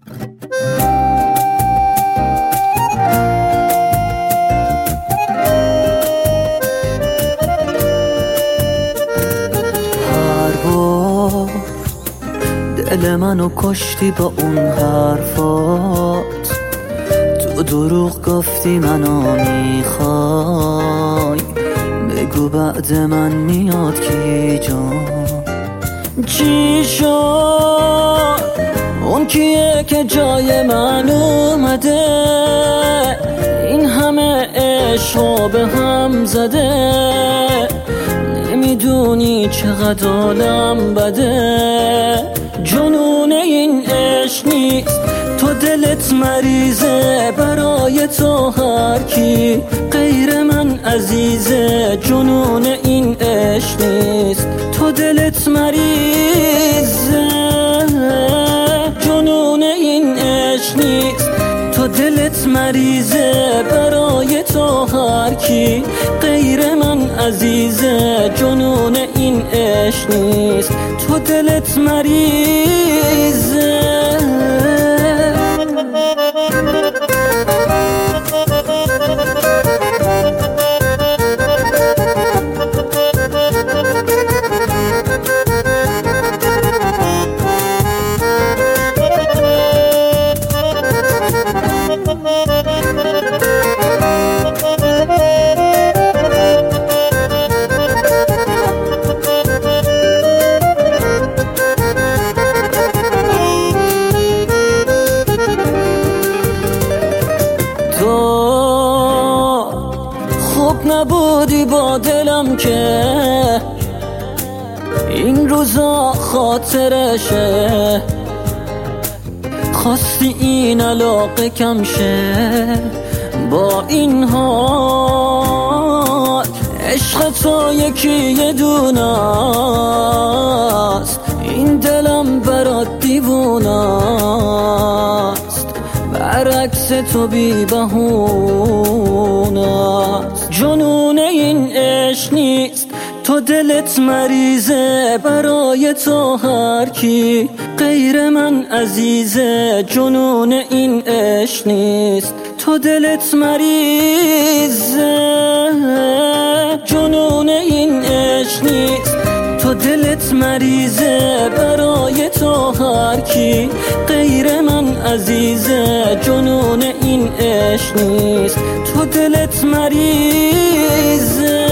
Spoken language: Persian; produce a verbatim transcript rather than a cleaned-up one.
دل منو کشتی با اون حرفات، تو دروغ گفتی منو میخوای، بگو بعد من میاد کی جان؟ چی شد؟ اون کیه که جای من اومده؟ این همه عشقو به هم زده، نمیدونی چقدر حالم بده. جنون این عشق نیست، تو دلت مریضه، برای تو هر کی غیر من عزیزه. جنون این عشق نیست، تو دلت مریضه. جنون این عشق نیست، تو دلت مریضه، برای تو هر کی غیر من عزیزه. جنون این عشق نیست، تو دلت مریضه. خوب نبودی با دلم که این روزا خاطرشه، خواستی این علاقه کم شه. با این حال عشق تو یکی یه دونست، این دلم برات دیوونست، برعکس تو بی بهونست. جنون این عشق نیست، تو دلت مریضه، برای تو هر کی غیر من عزیزه. جنون این عشق نیست، تو دلت مریضه. جنون این عشق نیست، تو دلت مریضه، برای تو هر کی غیر من عزیزه. جنون این عشق نیست، تو دلت مریضه.